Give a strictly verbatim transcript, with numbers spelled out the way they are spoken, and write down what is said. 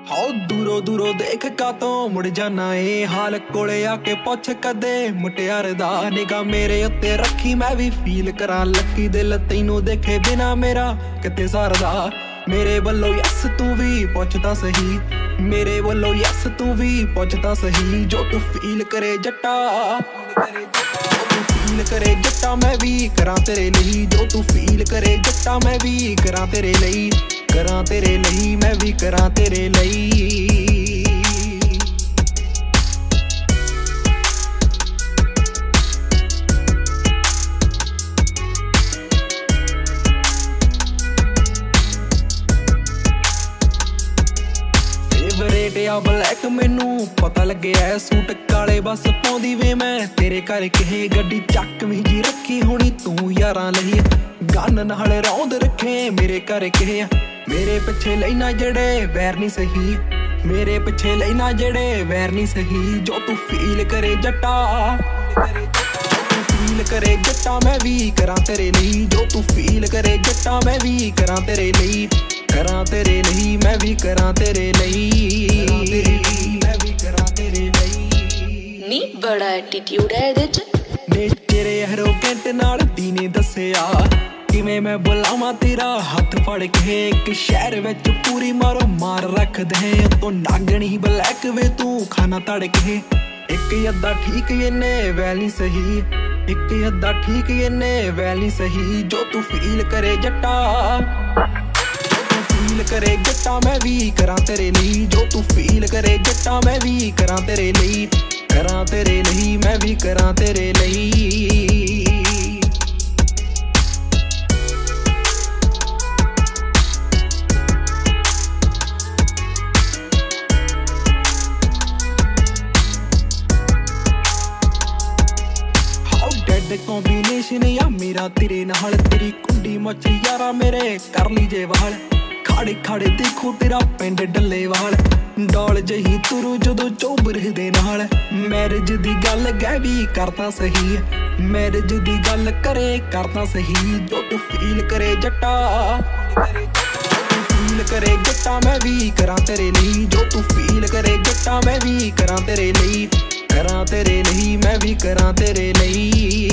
हाओ दूरों दूरों देख का तो मुड़ जाना ए हाल कोले आके पुछ कदे मुटियार दा निगाह मेरे उत्ते रखी मैं भी फील करा लकी दिल तैनू देखे बिना मेरा किते सरदा मेरे वल्लों यस तू भी पुछदा सही मेरे वल्लों यस तू भी पुछदा सही जो तू फील करे जट्टा फील करे जट्टा मैं भी करा तेरे लिए जो तू फील करे जट्टा मैं भी करा तेरे लिए करा तेरे लिए मैं भी करा तेरे लिए फेवरेट ब्लैक मैनू पता लगे है सूट काले बस पाउंदी वे मैं तेरे घर कहे गड्डी चकवी जी रखी होनी तू यारां लई गन नाल रौंद रखे मेरे घर कहे मेरे पिछे लेना जड़े वैर नहीं सही मेरे पिछे लेना जड़े वैर नहीं सही जो तू फील करे जट्टा फील करे जट्टा मैं भी करा तेरे लिए जो तू फील करे जट्टा मैं भी करा तेरे लिए करा तेरे लिए मैं भी करा तेरे लिए मैं भी करा तेरे लिए नी बड़ा एटीट्यूड है इहदे च ने तेरे एरोगेंट नाल दी ने दस्सिया किवें मैं बुलावां तेरा हथ फड़ के एक शहर विच पूरी मारो मार रख दे तो नागणी ब्लैक वे तू खाना तड़ के एक अद्धा ठीक इन्ने वैल नहीं सही एक अद्धा ठीक इन्ने वैल नहीं सही जो तू फील करे जट्टा फील करे जट्टा मैं भी करा तेरे लिए जो तू फील करे जट्टा मैं भी करा तेरे लिए करा तेरे लिए मैं भी करा तेरे लिए कॉम्बिनेशन या मेरा तेरे नाल तेरी कुंडी मच यारा मेरे कर लीजे वाल खाड़े खाड़े देखो तेरा पिंड डल्ले वाल डॉल जही तुरू जदों चोबर दे नाल मैरिज दी गल गै भी करता सही मैरिज दी गल करे करता सही जो तू फील करे जट्टा फील करे जट्टा मैं भी करा तेरे लिए जो तू फील करे जट्टा मैं भी करा तेरे लिए करा तेरे लिए मैं भी करा तेरे लिए